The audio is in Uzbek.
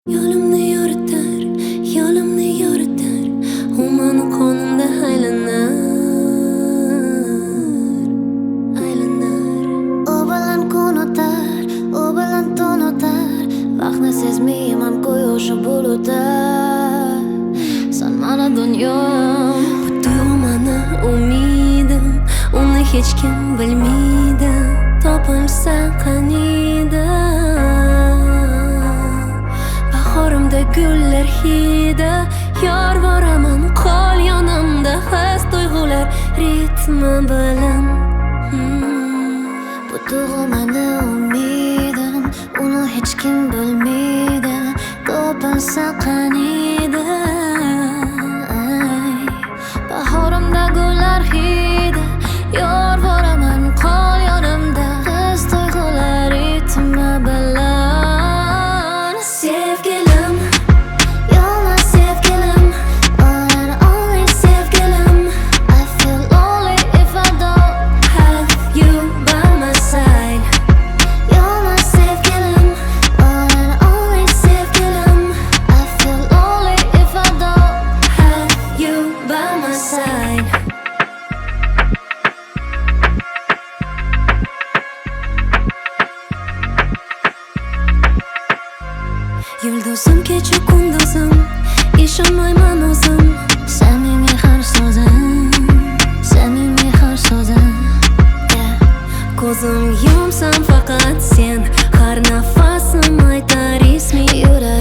Yo'limni yoritar, u meni qonimda aylanar. U bilan kun o'tar, u bilan tun o'tar, vaqtni sezmayman quyoshi bulutlar. Sen mana dunyoyim, Bu tuyg'u meni umidim, uni hech kim bilmaydi. Topilsa qaniydi bahorimda gullar hidi, yor boraman qol yonimda, his tuyg'ular ritmi bilan. bu tuyg'u meni umidim, uni hech kim bilmaydi. Topilsa qaniydi, bahorimda gullar hidi, yor boraman qol yonimda, his tuyg'ular ritmi bilan. Sevgilim, You're my sevgilim, all and only sevgilim. I feel lonely if I don't have you by my side. You're my sevgilim, all and only sevgilim. I feel lonely if I don't Have you by my side. Yulduzim kecha kunduzim, ishonmayman o'zim. Samimiy har so'zim, samimiy har so'zim. Ko'zim yumsam faqat sen, har nafasim aytar isming. Yuragim